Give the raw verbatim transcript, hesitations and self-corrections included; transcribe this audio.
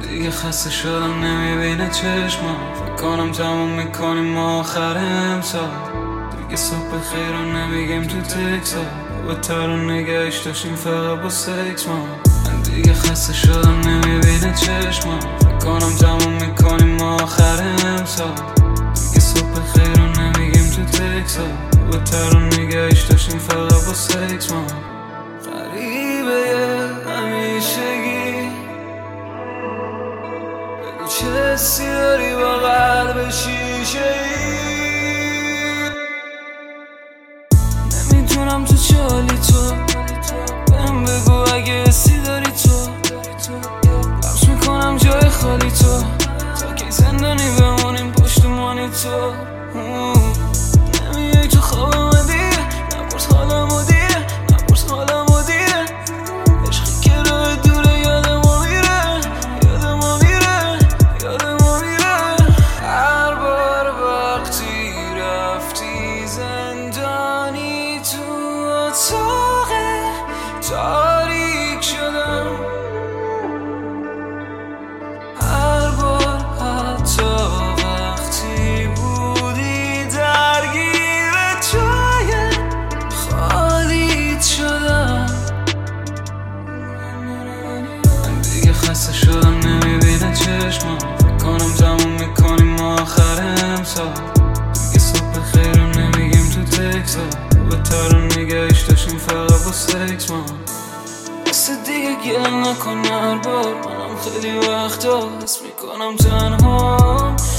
دیگه خسته شدم نمیبینه چشمم. فکر کنم تموم میکنیم ما آخر امسال. دیگه صبح خیر رو نمیگیم تو تکس ها. با تر رو نگهش داشتیم فقط با سکس ما. من دیگه خسته شدم نمیبینه چشمم. فکر کنم تموم میکنیم ما آخر امسال. دیگه صبح خیر رو نمیگیم تو تکس ها. با تر رو نگهش داشتیم فقط با سکس ما. غریبه همیشگی، بگو چه حسی داری با قلب شیشه ای. نمیدونم تو چه حالی تو، بهم بگو اگه حسی داری تو. لمس میکنم جای خالی تو، تا کی زندانی بمونیم پشتمانی تو. نمیای تو خوابم دیگه، نپرس حالمو دیگه، نپرس حالمو دیگه. عشقی که راه دوره یاد ما میره، یاد ما میره، یاد ما میره. هر بار وقتی رفتی زندانی تو اتاق تاریک شدم. هر بار حتی وقتی بودی درگیر جای خالیت شدم. من دیگه خسته شدم نمیبینه چشمم. فکر کنم تموم میکنیم ما آخر امسال. دیگه صبح خیر رو نمیگیم تو تکس ها. با تر رو نگهش داشتیم فقط با سکس ما. مثل دیگه گله نکن هر بار، منم خیلی وقتا حس میکنم تنها.